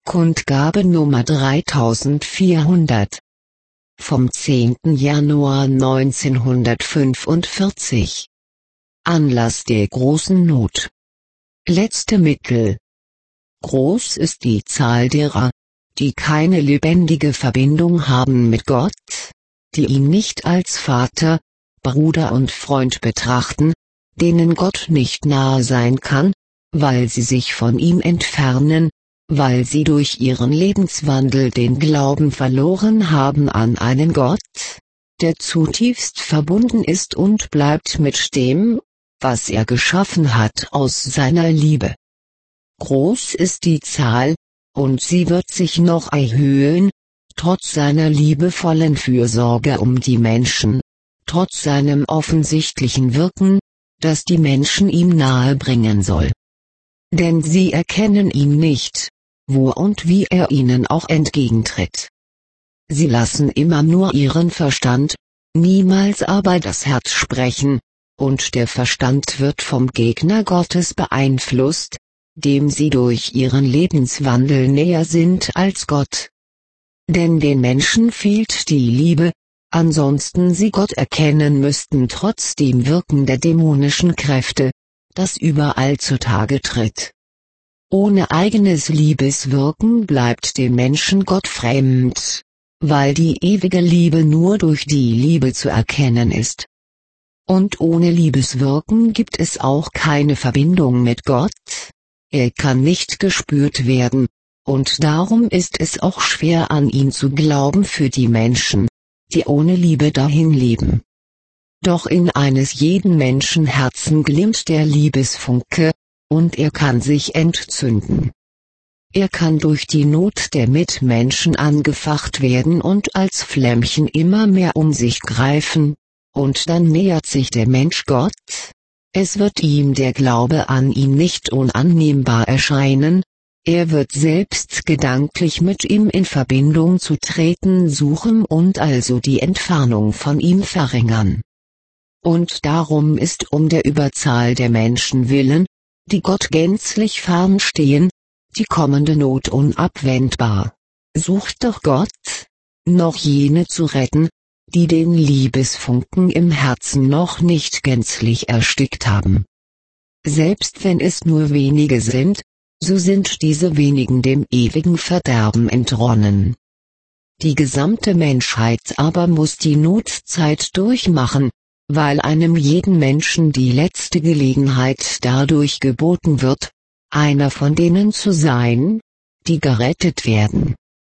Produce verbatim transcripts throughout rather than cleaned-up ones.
Kundgabe Nummer dreitausendvierhundert. Vom zehnten Januar neunzehnhundertfünfundvierzig. Anlass der großen Not. Letzte Mittel. Groß ist die Zahl derer, die keine lebendige Verbindung haben mit Gott, die ihn nicht als Vater, Bruder und Freund betrachten, denen Gott nicht nahe sein kann, weil sie sich von ihm entfernen, weil sie durch ihren Lebenswandel den Glauben verloren haben an einen Gott, der zutiefst verbunden ist und bleibt mit dem, was er geschaffen hat aus seiner Liebe. Groß ist die Zahl, und sie wird sich noch erhöhen, trotz seiner liebevollen Fürsorge um die Menschen, trotz seinem offensichtlichen Wirken, das die Menschen ihm nahe bringen soll. Denn sie erkennen ihn nicht, wo und wie er ihnen auch entgegentritt. Sie lassen immer nur ihren Verstand, niemals aber das Herz sprechen, und der Verstand wird vom Gegner Gottes beeinflusst, dem sie durch ihren Lebenswandel näher sind als Gott. Denn den Menschen fehlt die Liebe, ansonsten sie Gott erkennen müssten trotz dem Wirken der dämonischen Kräfte, das überall zutage tritt. Ohne eigenes Liebeswirken bleibt dem Menschen Gott fremd, weil die ewige Liebe nur durch die Liebe zu erkennen ist. Und ohne Liebeswirken gibt es auch keine Verbindung mit Gott, er kann nicht gespürt werden, und darum ist es auch schwer an ihn zu glauben für die Menschen, die ohne Liebe dahin leben. Doch in eines jeden Menschen Herzen glimmt der Liebesfunke, und er kann sich entzünden. Er kann durch die Not der Mitmenschen angefacht werden und als Flämmchen immer mehr um sich greifen, und dann nähert sich der Mensch Gott, es wird ihm der Glaube an ihn nicht unannehmbar erscheinen, er wird selbst gedanklich mit ihm in Verbindung zu treten suchen und also die Entfernung von ihm verringern. Und darum ist um der Überzahl der Menschen willen, die Gott gänzlich fernstehen, die kommende Not unabwendbar. Sucht doch Gott, noch jene zu retten, die den Liebesfunken im Herzen noch nicht gänzlich erstickt haben. Selbst wenn es nur wenige sind, so sind diese wenigen dem ewigen Verderben entronnen. Die gesamte Menschheit aber muss die Notzeit durchmachen, weil einem jeden Menschen die letzte Gelegenheit dadurch geboten wird, einer von denen zu sein, die gerettet werden.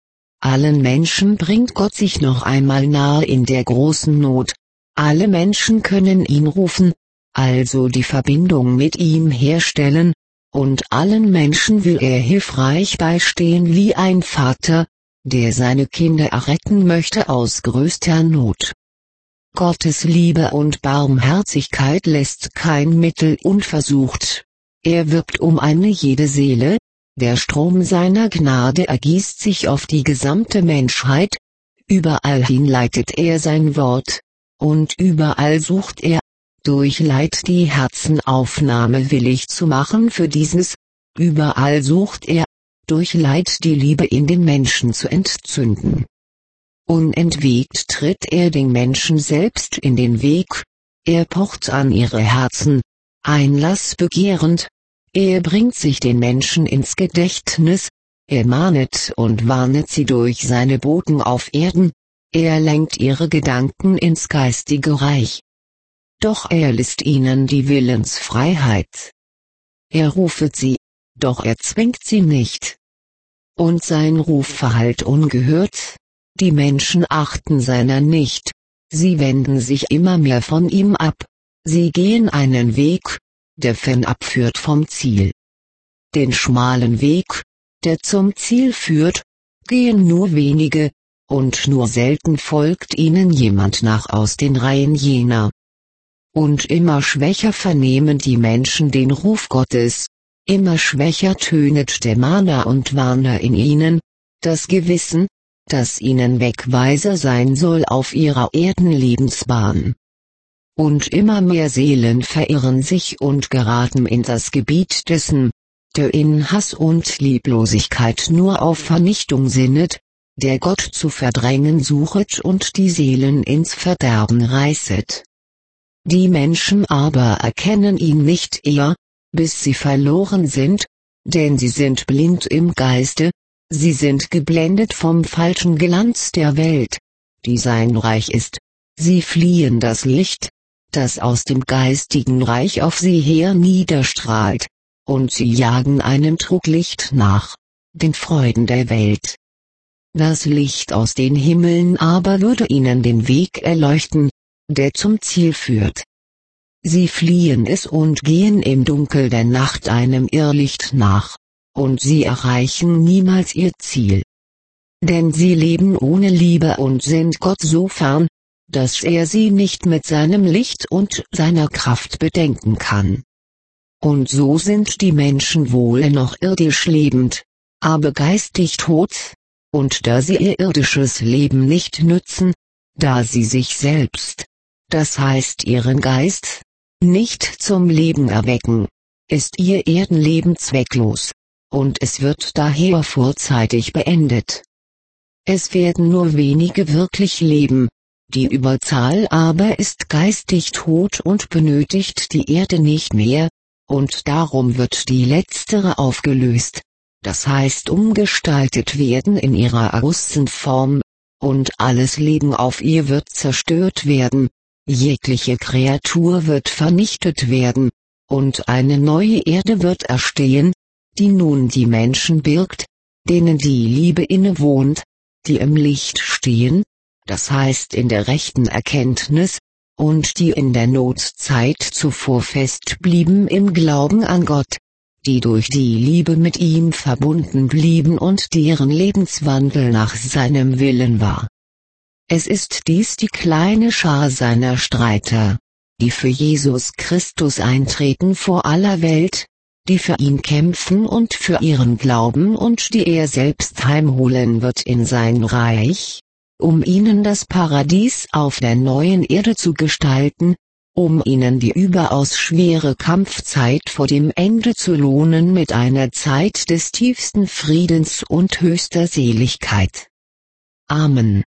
Allen Menschen bringt Gott sich noch einmal nahe in der großen Not, alle Menschen können ihn rufen, also die Verbindung mit ihm herstellen, und allen Menschen will er hilfreich beistehen wie ein Vater, der seine Kinder erretten möchte aus größter Not. Gottes Liebe und Barmherzigkeit lässt kein Mittel unversucht. Er wirbt um eine jede Seele, der Strom seiner Gnade ergießt sich auf die gesamte Menschheit, überall hin leitet er sein Wort, und überall sucht er, durch Leid die Herzen aufnahmewillig zu machen für dieses, überall sucht er, durch Leid die Liebe in den Menschen zu entzünden. Unentwegt tritt er den Menschen selbst in den Weg, er pocht an ihre Herzen, Einlass begehrend, er bringt sich den Menschen ins Gedächtnis, er mahnet und warnet sie durch seine Boten auf Erden, er lenkt ihre Gedanken ins geistige Reich. Doch er lässt ihnen die Willensfreiheit. Er rufet sie, doch er zwingt sie nicht. Und sein Ruf verhallt ungehört, die Menschen achten seiner nicht, sie wenden sich immer mehr von ihm ab, sie gehen einen Weg, der fernab führt vom Ziel. Den schmalen Weg, der zum Ziel führt, gehen nur wenige, und nur selten folgt ihnen jemand nach aus den Reihen jener. Und immer schwächer vernehmen die Menschen den Ruf Gottes, immer schwächer tönet der Mahner und Warner in ihnen, das Gewissen, das ihnen Wegweiser sein soll auf ihrer Erdenlebensbahn. Und immer mehr Seelen verirren sich und geraten in das Gebiet dessen, der in Hass und Lieblosigkeit nur auf Vernichtung sinnet, der Gott zu verdrängen suchet und die Seelen ins Verderben reißet. Die Menschen aber erkennen ihn nicht eher, bis sie verloren sind, denn sie sind blind im Geiste, sie sind geblendet vom falschen Glanz der Welt, die sein Reich ist, sie fliehen das Licht, das aus dem geistigen Reich auf sie her niederstrahlt, und sie jagen einem Truglicht nach, den Freuden der Welt. Das Licht aus den Himmeln aber würde ihnen den Weg erleuchten, der zum Ziel führt. Sie fliehen es und gehen im Dunkel der Nacht einem Irrlicht nach, und sie erreichen niemals ihr Ziel. Denn sie leben ohne Liebe und sind Gott so fern, dass er sie nicht mit seinem Licht und seiner Kraft bedenken kann. Und so sind die Menschen wohl noch irdisch lebend, aber geistig tot, und da sie ihr irdisches Leben nicht nützen, da sie sich selbst, das heißt ihren Geist, nicht zum Leben erwecken, ist ihr Erdenleben zwecklos, und es wird daher vorzeitig beendet. Es werden nur wenige wirklich leben, die Überzahl aber ist geistig tot und benötigt die Erde nicht mehr, und darum wird die letztere aufgelöst, das heißt umgestaltet werden in ihrer ersten Form, und alles Leben auf ihr wird zerstört werden, jegliche Kreatur wird vernichtet werden, und eine neue Erde wird erstehen, die nun die Menschen birgt, denen die Liebe innewohnt, die im Licht stehen, das heißt in der rechten Erkenntnis, und die in der Notzeit zuvor fest blieben im Glauben an Gott, die durch die Liebe mit ihm verbunden blieben und deren Lebenswandel nach seinem Willen war. Es ist dies die kleine Schar seiner Streiter, die für Jesus Christus eintreten vor aller Welt, die für ihn kämpfen und für ihren Glauben und die er selbst heimholen wird in sein Reich, um ihnen das Paradies auf der neuen Erde zu gestalten, um ihnen die überaus schwere Kampfzeit vor dem Ende zu lohnen mit einer Zeit des tiefsten Friedens und höchster Seligkeit. Amen.